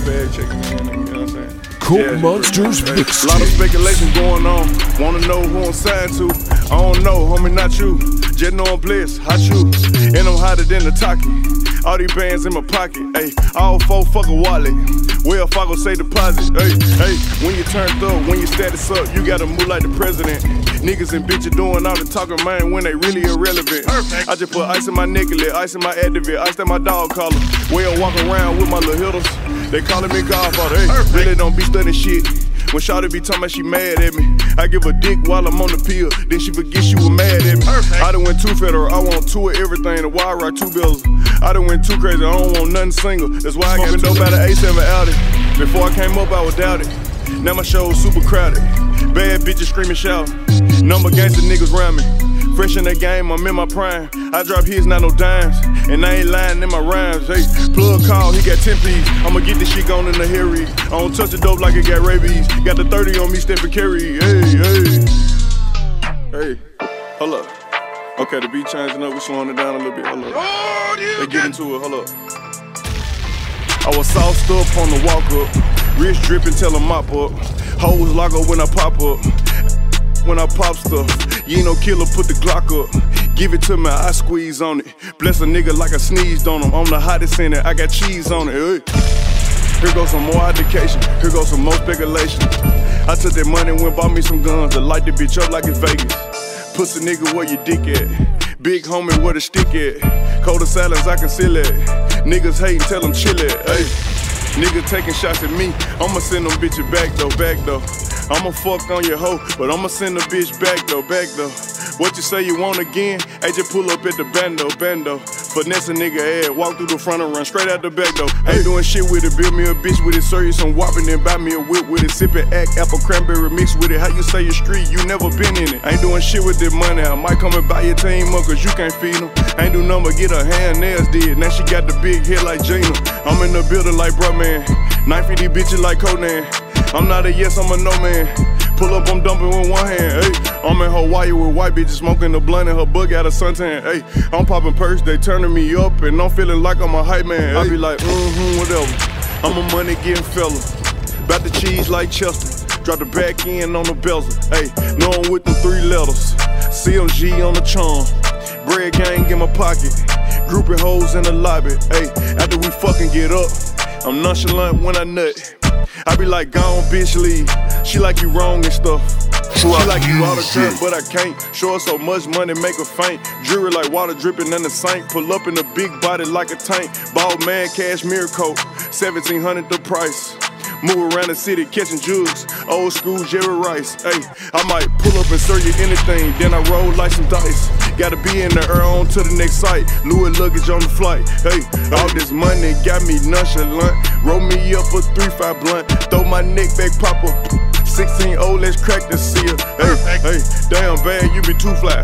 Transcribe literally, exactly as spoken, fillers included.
bag checking in, you know what I'm saying? Coke yeah, Monsters mixtape. A lot of speculation going on. Wanna know who I'm signed to? I don't know, homie, not you. Just know I'm blessed, hot you. And I'm hotter than the Taki. All these bands in my pocket, ayy. All four fuck a wallet. Well, if I go say deposit, ayy, ayy. When you turned up, when you status up, you gotta move like the president. Niggas and bitches doing all the talking, man, when they really irrelevant. Perfect. I just put ice in my necklace, ice in my Activate, ice in my dog collar. Well, walking around with my little hitters. They calling me Godfather, ayy. Really don't be studying shit. When Shawty be talking about she mad at me, I give a dick while I'm on the pill, then she forget she was mad at me. Perfect. I done went too federal, I want two of everything, the wire rock two bills. I done went too crazy, I don't want nothing single. That's why I got dope out of A seven Audi. Before I came up, I was doubted. Now my show is super crowded. Bad bitches screaming, shouting. Number gangster niggas round me. Fresh in the game, I'm in my prime. I drop hits, not no dimes. And I ain't lying in my rhymes. Hey, plug call, he got ten P's. I'ma get this shit going in the hair read. I don't touch the dope like it got rabies. Got the thirty on me, Stephen Curry. Hey, hey. Hey, hold up. Okay, the beat changing up, we slowing it down a little bit. Hold up. Let's get into it, hold up. I was sauced up on the walk up. Wrist dripping, tell them mop up. Hoes lock up when I pop up. When I pop stuff, you ain't no killer, put the Glock up. Give it to me, I squeeze on it. Bless a nigga like I sneezed on him. I'm the hottest in it, I got cheese on it. Hey. Here goes some more education, here goes some more speculation. I took that money and went bought me some guns to light the bitch up like it's Vegas. Pussy nigga, where your dick at? Big homie, where the stick at? Colder silence, I can seal it. Niggas hatin', tell them chill it. Hey. Nigga taking shots at me, I'ma send them bitches back though, back though. I'ma fuck on your hoe, but I'ma send the bitch back though, back though. What you say you want again? Hey, just pull up at the bando, bando. Finesse a nigga ass, walk through the front and run straight out the back though. Ain't doing shit with it, build me a bitch with it, serve you some whopping, then buy me a whip with it. Sippin' act, apple cranberry mix with it. How you say your street, you never been in it. Ain't doing shit with that money, I might come and buy your team up cause you can't feed them. Ain't do nothing but get her hand nails did, now she got the big head like Gina. I'm in the building like bruh man, knife these bitches like Conan. I'm not a yes, I'm a no man. Pull up, I'm dumping with one hand. Hey, I'm in Hawaii with white bitches smoking the blunt and her bug out of suntan. Hey, I'm popping perks, they turning me up, and I'm feeling like I'm a hype man. I be like, mm-hmm, whatever. I'm a money getting fella. Bout the cheese like Chester. Drop the back end on the bezel. Hey, know I'm with the three letters. C M G on the charm. Bread gang in my pocket. Grouping hoes in the lobby. Hey, after we fucking get up, I'm nonchalant when I nut. I be like, gone, bitch, leave. She like you wrong and stuff. She like you out of turn, but I can't. Show her so much money, make her faint. Jewelry like water dripping in the sink. Pull up in a big body like a tank. Bald man, cashmere coat, seventeen hundred the price. Move around the city catching jugs, old school Jerry Rice. Hey, I might pull up and serve you anything, then I roll like some dice. Gotta be in the air on to the next site. Louis luggage on the flight. Hey, all this money got me nonchalant. Roll me up a three five blunt. Throw my neck back, pop up. sixteen oh, let's crack the seal. Hey, hey, damn bad, you be too fly.